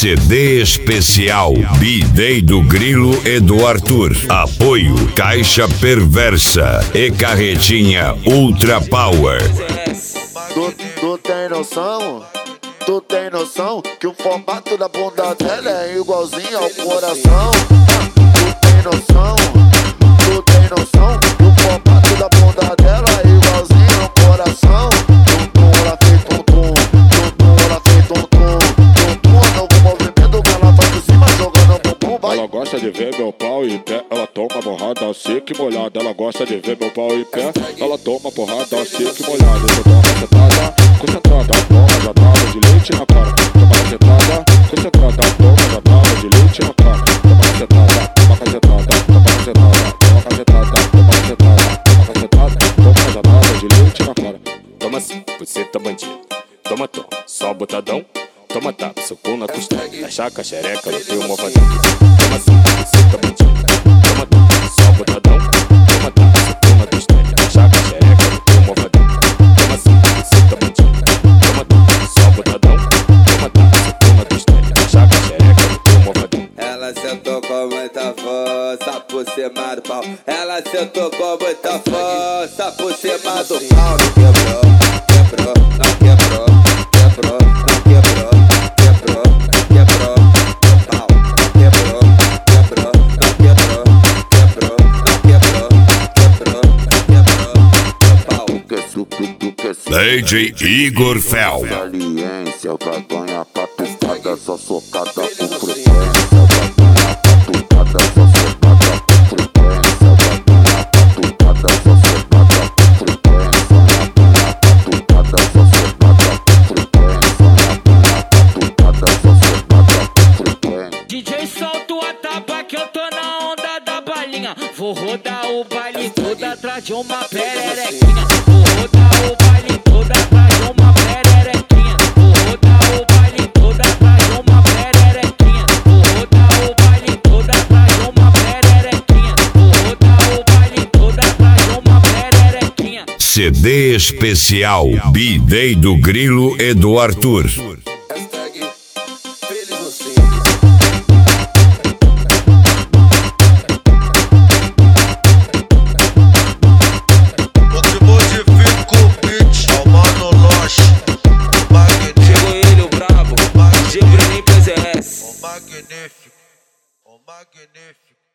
CD especial B-Day do Grilo e do Arthur. Apoio Caixa Perversa e Carretinha Ultra Power. Tu tem noção? Tu tem noção que o formato da bunda dela é igualzinho ao coração? Tu tem noção? Tu tem noção que o formato da bunda dela é igualzinho ao coração? Tum-tum, ela fez tum-tum, tum-tum, ela fez tum-tum, tum-tum, é novo movimento que ela faz por cima jogando bumbum. Ela gosta de ver meu pau em pé, ela toma porrada seca e molhada. Ela gosta de ver meu pau em pé, ela toma porrada seca e molhada. Eu dou uma cacetada, concentrada, toma cacetada de leite na cara. Toma cacetada, concentrada, toma cacetada de leite na cara. Toma cacetada, toma cacetada, toma cacetada, toma cacetada, toma cacetada, toma cacetada, toma cacetada de leite na cara. Toma sim, você tá bandido. Toma, toma, só botadão. Toma tapa, soco na costela. Chaca, xereca, no teu movadão. Toma sim, você tá bandido. Toma, toma, só botadão. Toma tapa, soco na costela. Chaca, xereca, no teu movadão. Toma sim, você tá bandido. Toma, toma, só botadão. Toma tapa, soco na costela. Chaca, xereca, no teu movadão. Ela sentou com muita força por cima do pau. Ela sentou com muita força por cima do pau. Não quebrou, quebrou, não quebrou, quebrou, não quebrou, quebrou, quebrou, pau. Não quebrou, quebrou, não quebrou, quebrou, não quebrou, quebrou, quebrou, pau. DJ Igor Fel. Saliência, vai ganhar catucada, só socada com frequência. Vai ganhar catucada, só socada com frequência. Vai ganhar catucada, só socada com frequência. Vai ganhar catucada, só socada com frequência. Vai ganhar catucada, só socada com frequência. DJ, solta a tapa que eu tô na onda da balinha. Vou rodar o baile todo atrás de uma pererequinha. Vou rodar o baile todo atrás de uma pererequinha. Vou rodar o baile todo atrás de uma pererequinha. Vou rodar o baile todo atrás de uma pererequinha. Vou rodar o baile todo atrás de uma pererequinha. CD especial B-Day do Grilo e do Arthur. Magnífico.